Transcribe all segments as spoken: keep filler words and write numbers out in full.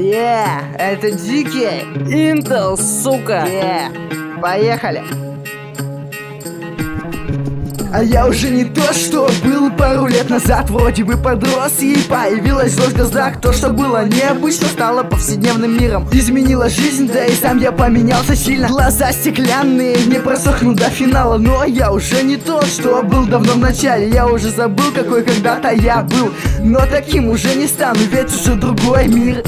Yeah, это дикий Intel, сука. Yeah, поехали. А я уже не то, что был пару лет назад. Вроде бы подрос и появилась ложь в глазах. То, что было необычно, стало повседневным миром. Изменила жизнь, да и сам я поменялся сильно. Глаза стеклянные, не просохну до финала. Но я уже не тот, что был давно в начале. Я уже забыл, какой когда-то я был. Но таким уже не стану, ведь уже другой мир.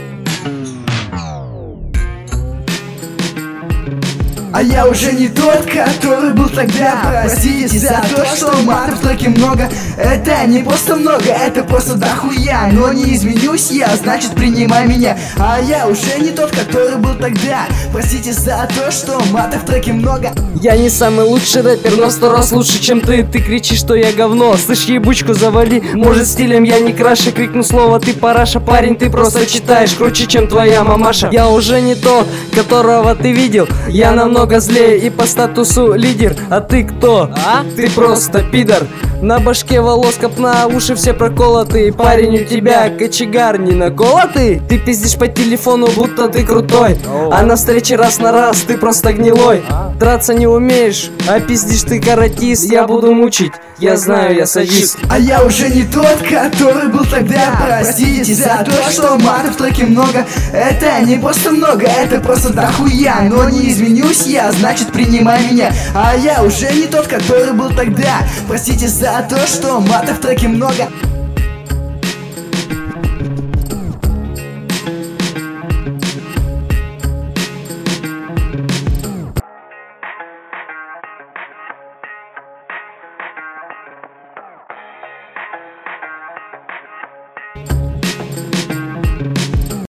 А я уже не тот, который был тогда. Простите за то, что матов в треке много. Это не просто много, это просто дохуя. Но не изменюсь я, значит принимай меня. А я уже не тот, который был тогда. Простите за то, что матов в треке много. Я не самый лучший рэпер, но сто раз лучше, чем ты. Ты кричишь, что я говно, слышь, ебучку завали. Может, стилем я не краше, крикну слово ты параша. Парень, ты просто читаешь круче, чем твоя мамаша. Я уже не тот, которого ты видел. Я намного злее и по статусу лидер. А ты кто? А? Ты просто пидор. На башке волос копна, уши все проколоты. Парень, у тебя кочегар не наколотый. Ты пиздишь по телефону, будто ты крутой. А на встрече раз на раз ты просто гнилой. Драться не умеешь, а пиздишь ты каратист. Я буду мучить, я знаю, я садист. А я уже не тот, который был тогда. Простите за то, что матов в треке много. Это не просто много, это просто дохуя. Но не изменюсь я, значит принимай меня. А я уже не тот, который был тогда. Простите за то, что матов в треке много.